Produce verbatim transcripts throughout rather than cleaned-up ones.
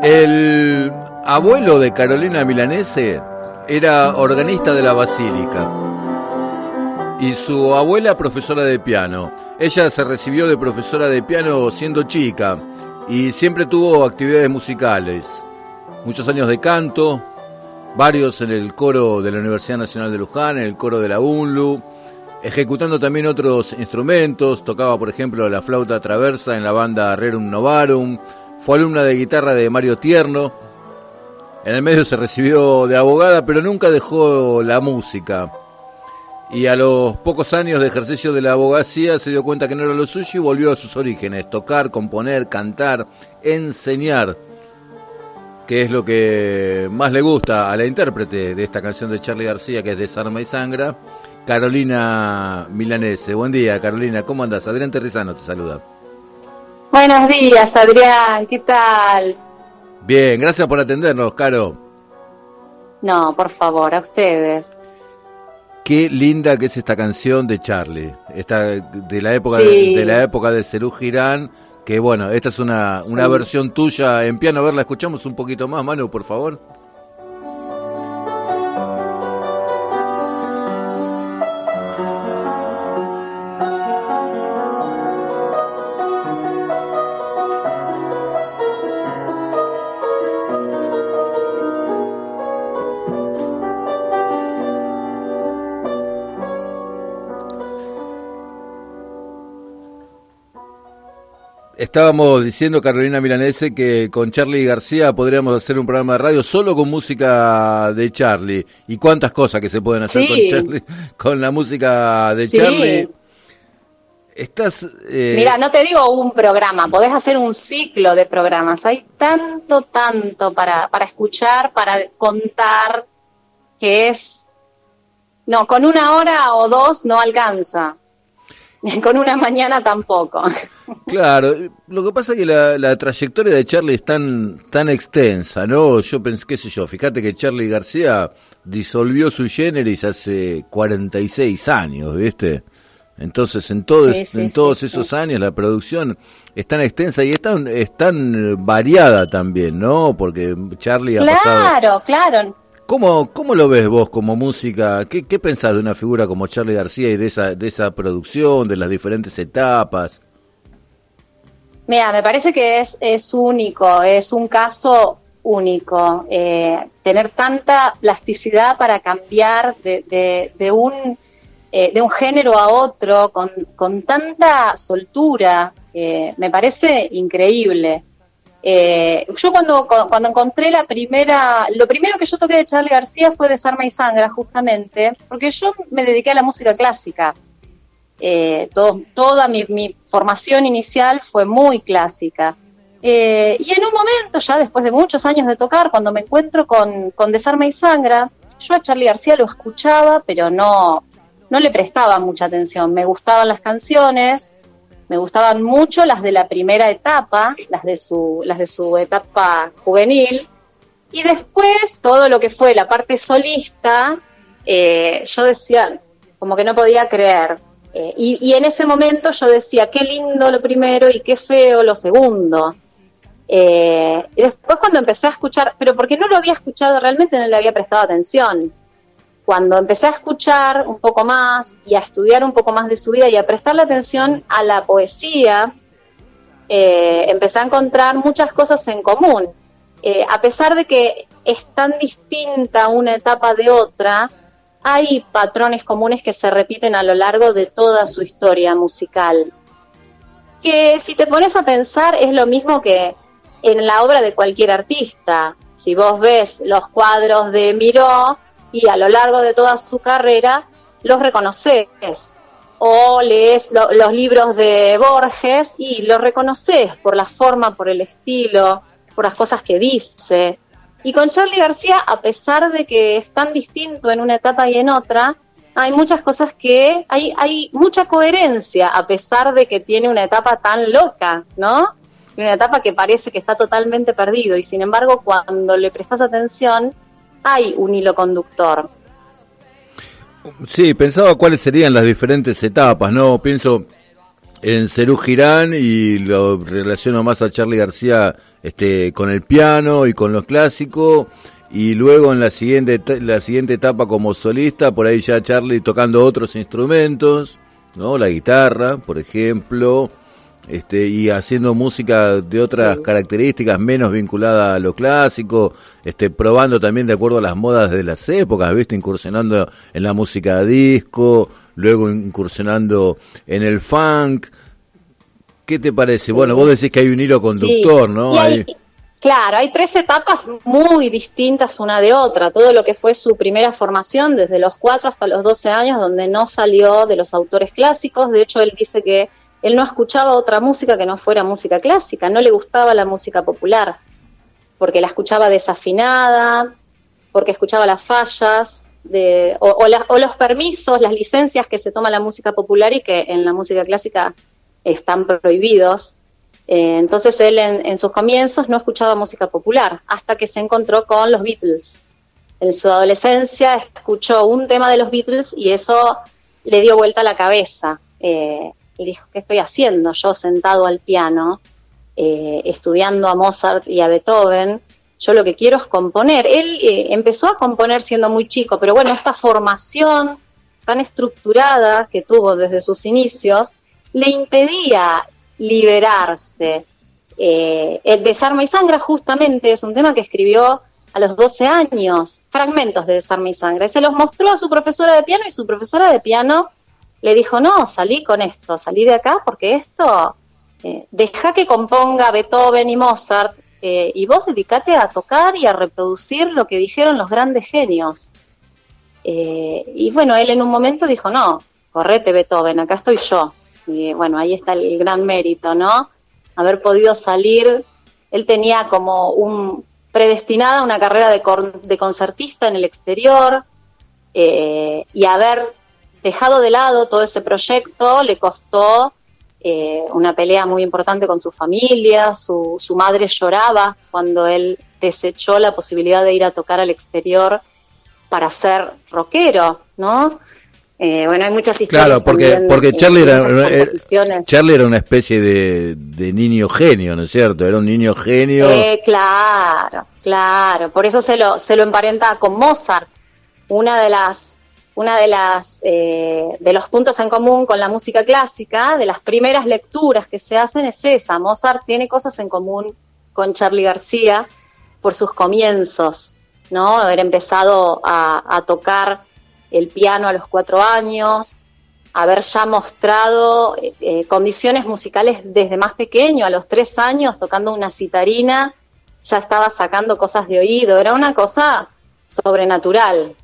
El abuelo de Carolina Milanese era organista de la Basílica y su abuela profesora de piano. Ella se recibió de profesora de piano siendo chica y siempre tuvo actividades musicales, muchos años de canto, varios en el coro de la Universidad Nacional de Luján, en el coro de la UNLU, ejecutando también otros instrumentos. Tocaba, por ejemplo, la flauta traversa en la banda Rerum Novarum. Fue alumna de guitarra de Mario Tierno. En el medio se recibió de abogada, pero nunca dejó la música. Y a los pocos años de ejercicio de la abogacía se dio cuenta que no era lo suyo y volvió a sus orígenes: tocar, componer, cantar, enseñar, que es lo que más le gusta a la intérprete de esta canción de Charly García, que es Desarma y Sangra, Carolina Milanese. Buen día, Carolina, ¿cómo andás? Adrián Terrizano te saluda. Buenos días, Adrián, ¿qué tal? Bien, gracias por atendernos, Caro. No, por favor, a ustedes. Qué linda que es esta canción de Charly, esta de la época Sí. de, de la época de Serú Girán, que bueno, esta es una, una Sí. versión tuya en piano. A ver, la escuchamos un poquito más, Manu, por favor. Estábamos diciendo, Carolina Milanese, que con Charly García podríamos hacer un programa de radio solo con música de Charly. Y cuántas cosas que se pueden hacer Sí. con Charly, con la música de Sí. Charly. Estás... Eh... Mira, no te digo un programa, podés hacer un ciclo de programas. Hay tanto, tanto para, para escuchar, para contar, que es... No, con una hora o dos no alcanza. Con una mañana tampoco. Claro, lo que pasa es que la, la trayectoria de Charly es tan, tan extensa, ¿no? Yo pensé, qué sé yo, fíjate que Charly García disolvió su generis hace cuarenta y seis años, ¿viste? Entonces, en, todo, Sí, sí, en sí, todos sí. esos años la producción es tan extensa y es tan, es tan variada también, ¿no? Porque Charly ha pasado... Claro, claro. ¿Cómo, ¿Cómo lo ves vos como música? ¿Qué, qué pensás de una figura como Charly García y de esa, de esa producción, de las diferentes etapas? Mira, me parece que es, es único, es un caso único. Eh, tener tanta plasticidad para cambiar de, de, de, un, eh, de un género a otro, con, con tanta soltura, eh, me parece increíble. Eh, yo cuando, cuando encontré la primera, lo primero que yo toqué de Charly García fue Desarma y Sangra, justamente, porque yo me dediqué a la música clásica. Eh, todo, toda mi, mi formación inicial fue muy clásica. Eh, y en un momento, ya después de muchos años de tocar, cuando me encuentro con, con Desarma y Sangra, yo a Charly García lo escuchaba, pero no, no le prestaba mucha atención. Me gustaban las canciones, me gustaban mucho las de la primera etapa, las de su, las de su etapa juvenil, y después todo lo que fue la parte solista, eh, yo decía, como que no podía creer. Eh, y, y en ese momento yo decía, qué lindo lo primero y qué feo lo segundo. Eh, y después cuando empecé a escuchar, pero porque no lo había escuchado, realmente no le había prestado atención. Cuando empecé a escuchar un poco más y a estudiar un poco más de su vida y a prestarle atención a la poesía, eh, empecé a encontrar muchas cosas en común. Eh, a pesar de que es tan distinta una etapa de otra, hay patrones comunes que se repiten a lo largo de toda su historia musical. Que si te pones a pensar es lo mismo que en la obra de cualquier artista. Si vos ves los cuadros de Miró y a lo largo de toda su carrera los reconoces, o lees lo, los libros de Borges y los reconoces por la forma, por el estilo, por las cosas que dice. Y con Charly García, a pesar de que es tan distinto en una etapa y en otra, hay muchas cosas que, hay, hay mucha coherencia, a pesar de que tiene una etapa tan loca, ¿no? Una etapa que parece que está totalmente perdido, y sin embargo, cuando le prestas atención, hay un hilo conductor. Sí, pensaba cuáles serían las diferentes etapas, ¿no? Pienso en Serú Girán, y lo relaciono más a Charly García este, con el piano y con los clásicos, y luego en la siguiente la siguiente etapa como solista, por ahí ya Charly tocando otros instrumentos, ¿no? La guitarra, por ejemplo, este, y haciendo música de otras sí. características menos vinculada a lo clásico, este, probando también de acuerdo a las modas de las épocas, ¿viste? Incursionando en la música disco, luego incursionando en el funk. ¿Qué te parece? Sí. Bueno, vos decís que hay un hilo conductor, sí. ¿no? Hay, hay... Claro, hay tres etapas muy distintas una de otra. Todo lo que fue su primera formación, desde los cuatro hasta los doce años, donde no salió de los autores clásicos. De hecho, él dice que él no escuchaba otra música que no fuera música clásica, no le gustaba la música popular, porque la escuchaba desafinada, porque escuchaba las fallas, de, o, o, la, o los permisos, las licencias que se toma la música popular y que en la música clásica están prohibidos. Eh, entonces él en, en sus comienzos no escuchaba música popular, hasta que se encontró con los Beatles. En su adolescencia escuchó un tema de los Beatles y eso le dio vuelta a la cabeza. Eh, y dijo, ¿qué estoy haciendo yo sentado al piano, eh, estudiando a Mozart y a Beethoven? Yo lo que quiero es componer. Él eh, empezó a componer siendo muy chico, pero bueno, esta formación tan estructurada que tuvo desde sus inicios le impedía liberarse. Eh, el Desarma y Sangra justamente es un tema que escribió a los doce años, fragmentos de Desarma y Sangra, y se los mostró a su profesora de piano, y su profesora de piano le dijo, no, salí con esto, salí de acá porque esto, eh, deja que componga Beethoven y Mozart, eh, y vos dedicate a tocar y a reproducir lo que dijeron los grandes genios. Eh, y bueno, él en un momento dijo, no, correte Beethoven, acá estoy yo. Y bueno, ahí está el gran mérito, ¿no? Haber podido salir. Él tenía como un predestinada una carrera de, cor- de concertista en el exterior, eh, y haber dejado de lado todo ese proyecto le costó eh, una pelea muy importante con su familia. Su, su madre lloraba cuando él desechó la posibilidad de ir a tocar al exterior para ser rockero, ¿no? Eh, bueno, hay muchas historias. Claro, porque también, porque eh, Charly era, era Charly era una especie de, de niño genio, ¿no es cierto? Era un niño genio. Eh, claro, claro. Por eso se lo se lo emparenta con Mozart. Una de las una de las eh, de los puntos en común con la música clásica, de las primeras lecturas que se hacen es esa. Mozart tiene cosas en común con Charly García por sus comienzos, ¿no? Haber empezado a, a tocar el piano a los cuatro años, haber ya mostrado eh, condiciones musicales desde más pequeño, a los tres años, tocando una citarina, ya estaba sacando cosas de oído, era una cosa sobrenatural.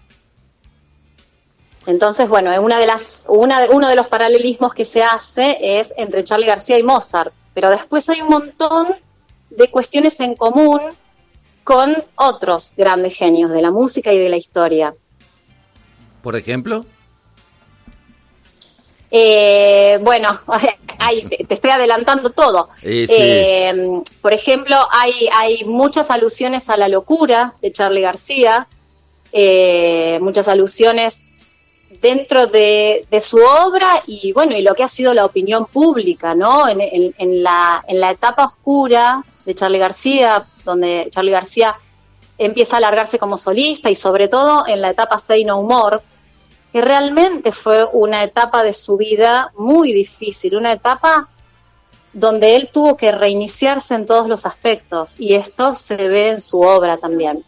Entonces, bueno, una de las, una de, uno de los paralelismos que se hace es entre Charly García y Mozart, pero después hay un montón de cuestiones en común con otros grandes genios de la música y de la historia. ¿Por ejemplo? Eh, bueno, ay, te, te estoy adelantando todo. Sí, sí. Eh, por ejemplo, hay, hay muchas alusiones a la locura de Charly García, eh, muchas alusiones dentro de, de su obra y bueno, y lo que ha sido la opinión pública, ¿no? En, en, en, la, en la etapa oscura de Charly García, donde Charly García empieza a alargarse como solista y sobre todo en la etapa Say No More, que realmente fue una etapa de su vida muy difícil, una etapa donde él tuvo que reiniciarse en todos los aspectos y esto se ve en su obra también.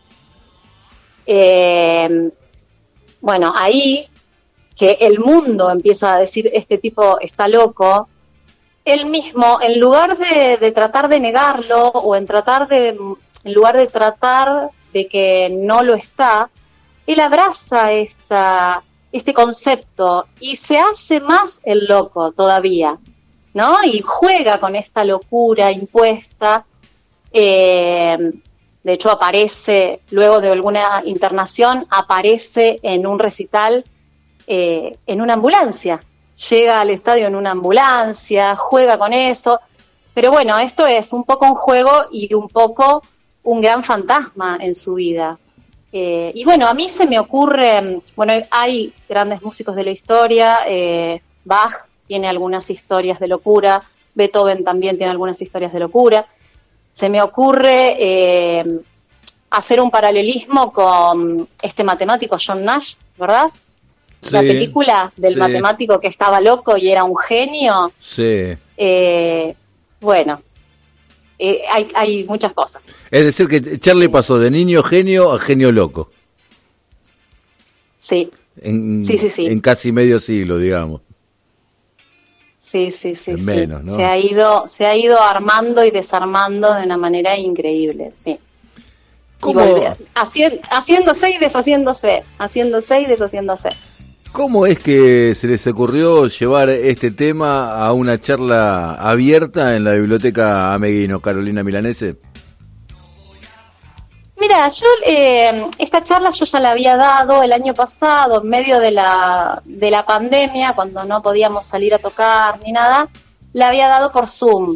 Eh, bueno, ahí que el mundo empieza a decir este tipo está loco, él mismo en lugar de, de tratar de negarlo o en tratar de en lugar de tratar de que no lo está, él abraza esta, este concepto y se hace más el loco todavía, ¿no? Y juega con esta locura impuesta. Eh, de hecho aparece, luego de alguna internación, aparece en un recital eh, en una ambulancia. Llega al estadio en una ambulancia, juega con eso. Pero bueno, esto es un poco un juego y un poco un gran fantasma en su vida. Eh, y bueno, a mí se me ocurre, bueno, hay grandes músicos de la historia, eh, Bach tiene algunas historias de locura, Beethoven también tiene algunas historias de locura. Se me ocurre eh, hacer un paralelismo con este matemático John Nash, ¿verdad? Sí, la película del sí. matemático que estaba loco y era un genio. Sí. Eh, bueno, eh, hay, hay muchas cosas. Es decir, que Charlie pasó de niño genio a genio loco. Sí. En, sí, sí, sí. En casi medio siglo, digamos. Sí, sí, sí. En sí. menos, ¿no? Se ha ido, se ha ido armando y desarmando de una manera increíble, sí. ¿Cómo? Haci- haciéndose y deshaciéndose, haciéndose y deshaciéndose. ¿Cómo es que se les ocurrió llevar este tema a una charla abierta en la Biblioteca Ameguino, Carolina Milanese? Mira, yo eh, esta charla yo ya la había dado el año pasado, en medio de la, de la pandemia, cuando no podíamos salir a tocar ni nada, la había dado por Zoom.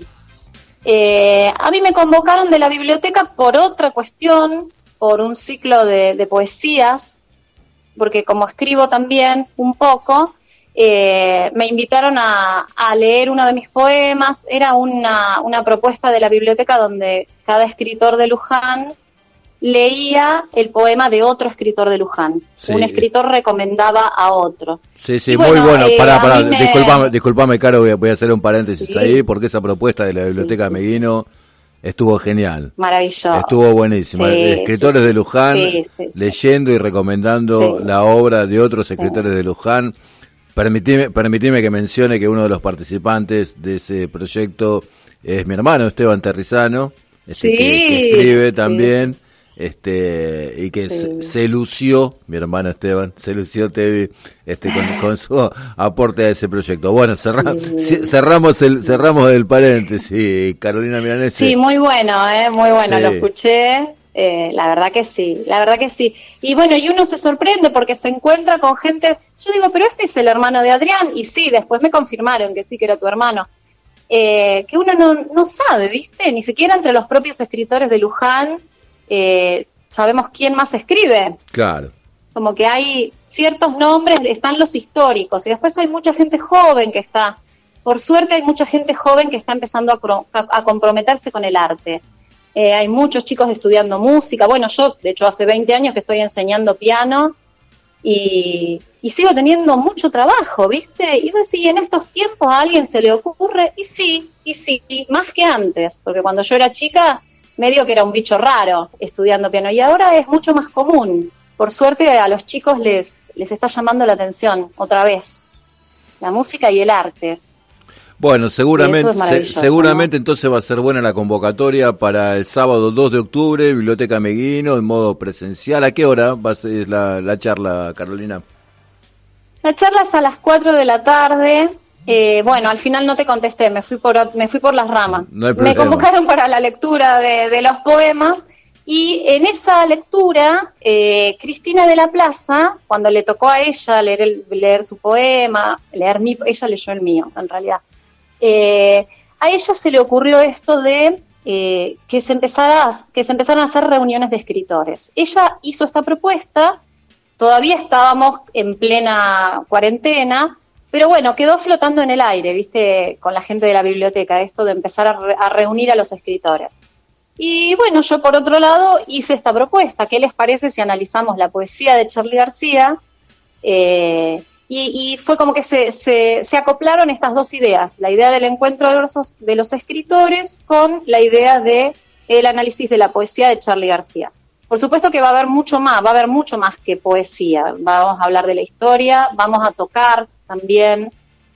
Eh, a mí me convocaron de la biblioteca por otra cuestión, por un ciclo de, de poesías, porque como escribo también un poco, eh, me invitaron a, a leer uno de mis poemas. Era una, una propuesta de la biblioteca donde cada escritor de Luján leía el poema de otro escritor de Luján. Sí. Un escritor recomendaba a otro. Sí, sí, y muy bueno. bueno. Eh, pará, pará, me... disculpame, disculpame, Caro, voy a, voy a hacer un paréntesis sí. ahí, porque esa propuesta de la Biblioteca sí, sí, Ameguino sí. estuvo genial. Maravilloso. Estuvo buenísima. Sí, escritores sí, de Luján sí, sí, sí. leyendo y recomendando sí. la obra de otros sí. escritores de Luján. Permitime, permitime que mencione que uno de los participantes de ese proyecto es mi hermano Esteban Terrizano, este, sí, que, que escribe también. Sí. Este, y que sí. se, se lució, mi hermano Esteban, se lució Tevi, este, con, con su aporte a ese proyecto. Bueno, cerra, sí. cerramos el, cerramos el paréntesis, Carolina Milanese. Sí, muy bueno, eh, muy bueno, sí. lo escuché, eh, la verdad que sí, la verdad que sí. Y bueno, y uno se sorprende porque se encuentra con gente, yo digo, pero este es el hermano de Adrián, y sí, después me confirmaron que sí que era tu hermano. Eh, que uno no, no sabe, ¿viste? Ni siquiera entre los propios escritores de Luján, Eh, sabemos quién más escribe. Claro. Como que hay ciertos nombres, están los históricos, y después hay mucha gente joven que está, por suerte hay mucha gente joven que está empezando a, a, a comprometerse con el arte. Eh, hay muchos chicos estudiando música. Bueno, yo, de hecho, hace veinte años que estoy enseñando piano y, y sigo teniendo mucho trabajo, ¿viste? Y pues, si en estos tiempos a alguien se le ocurre, y sí, y sí, y más que antes, porque cuando yo era chica medio que era un bicho raro estudiando piano, y ahora es mucho más común. Por suerte a los chicos les, les está llamando la atención otra vez la música y el arte. Bueno, seguramente se, seguramente ¿no? Entonces va a ser buena la convocatoria para el sábado dos de octubre, Biblioteca Ameguino, en modo presencial. ¿A qué hora va a ser la, la charla, Carolina? La charla es a las cuatro de la tarde. Eh, bueno, al final no te contesté, me fui por me fui por las ramas. No hay me convocaron para la lectura de, de los poemas, y en esa lectura eh, Cristina de la Plaza, cuando le tocó a ella leer el, leer su poema, leer mi, ella leyó el mío, en realidad. Eh, a ella se le ocurrió esto de eh, que se empezara que se empezaran a hacer reuniones de escritores. Ella hizo esta propuesta, todavía estábamos en plena cuarentena. Pero bueno, quedó flotando en el aire, viste, con la gente de la biblioteca, esto de empezar a, re- a reunir a los escritores. Y bueno, yo por otro lado hice esta propuesta. ¿Qué les parece si analizamos la poesía de Charly García? Eh, y, y fue como que se, se, se acoplaron estas dos ideas, la idea del encuentro de los, de los escritores con la idea de el análisis de la poesía de Charly García. Por supuesto que va a haber mucho más, va a haber mucho más que poesía. Vamos a hablar de la historia, vamos a tocar también,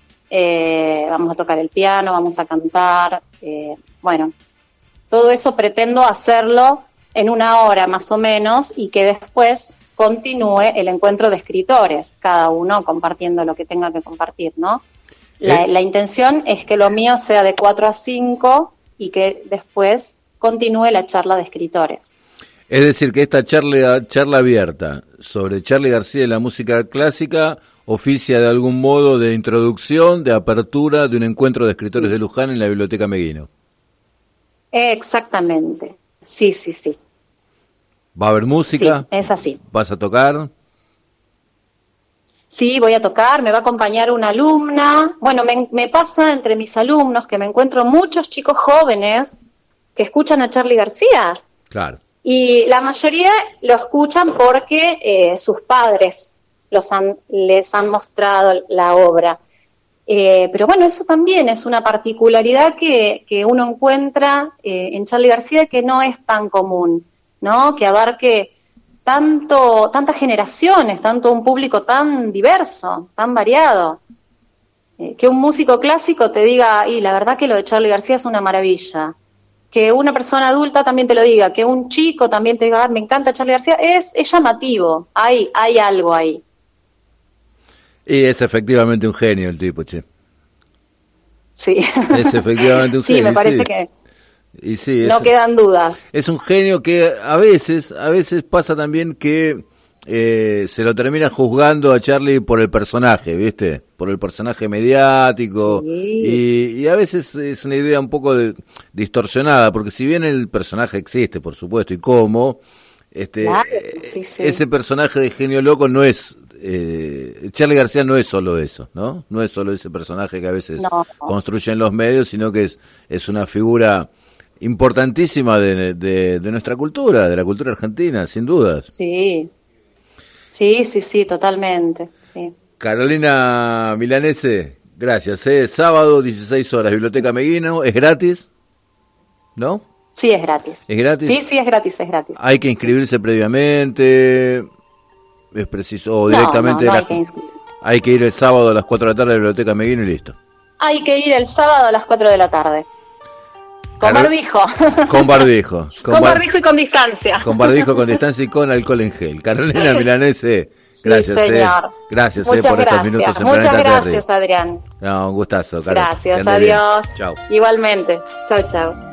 eh, vamos a tocar el piano, vamos a cantar, eh, bueno, todo eso pretendo hacerlo en una hora más o menos, y que después continúe el encuentro de escritores, cada uno compartiendo lo que tenga que compartir, ¿no? La, eh. la intención es que lo mío sea de cuatro a cinco y que después continúe la charla de escritores. Es decir, que esta charla, charla abierta sobre Charly García y la música clásica oficia de algún modo de introducción, de apertura de un encuentro de escritores de Luján en la Biblioteca Ameguino. Exactamente, sí, sí, sí. ¿Va a haber música? Sí, es así. ¿Vas a tocar? Sí, voy a tocar, me va a acompañar una alumna. Bueno, me, me pasa entre mis alumnos que me encuentro muchos chicos jóvenes que escuchan a Charly García. Claro. Y la mayoría lo escuchan porque eh, sus padres los han, les han mostrado la obra. Eh, pero bueno, eso también es una particularidad que, que uno encuentra eh, en Charly García que no es tan común, ¿no? Que abarque tanto, tantas generaciones, tanto un público tan diverso, tan variado. Eh, que un músico clásico te diga, y la verdad que lo de Charly García es una maravilla. Que una persona adulta también te lo diga, que un chico también te diga, ah, me encanta Charly García, es, es llamativo, hay, hay algo ahí. Y es efectivamente un genio el tipo, che. Sí. Es efectivamente un sí, genio. Me parece sí. que y sí, no es, quedan dudas. Es un genio que a veces, a veces pasa también que eh, se lo termina juzgando a Charly por el personaje, ¿viste? Por el personaje mediático. Sí. Y, y a veces es una idea un poco de, distorsionada, porque si bien el personaje existe, por supuesto, y cómo, este, claro, sí, sí. ese personaje de genio loco no es... Eh, Charly García no es solo eso, ¿no? No es solo ese personaje que a veces no. construyen los medios, sino que es, es una figura importantísima de, de, de nuestra cultura, de la cultura argentina, sin dudas. Sí, sí, sí, sí, totalmente. Sí. Carolina Milanese, gracias. ¿eh? Sábado, dieciséis horas, Biblioteca Meguino, ¿es gratis? ¿No? Sí, es gratis. ¿Es gratis? Sí, sí, es gratis, es gratis. ¿Hay que inscribirse sí. previamente? ¿Es preciso? ¿O directamente? No, no, no la... hay que inscribirse. Hay que ir el sábado a las cuatro de la tarde a la Biblioteca Meguino y listo. Hay que ir el sábado a las cuatro de la tarde. Con Carol... barbijo. Con barbijo. Con, con bar... barbijo y con distancia. Con barbijo, con distancia y con alcohol en gel. Carolina Milanese, gracias. Sí, señor. Eh. Gracias Muchas eh, por gracias. estos minutos en Muchas Planeta gracias, Terry. Adrián. No, un gustazo, Carol. Gracias, adiós. Chao. Igualmente. Chau, chau.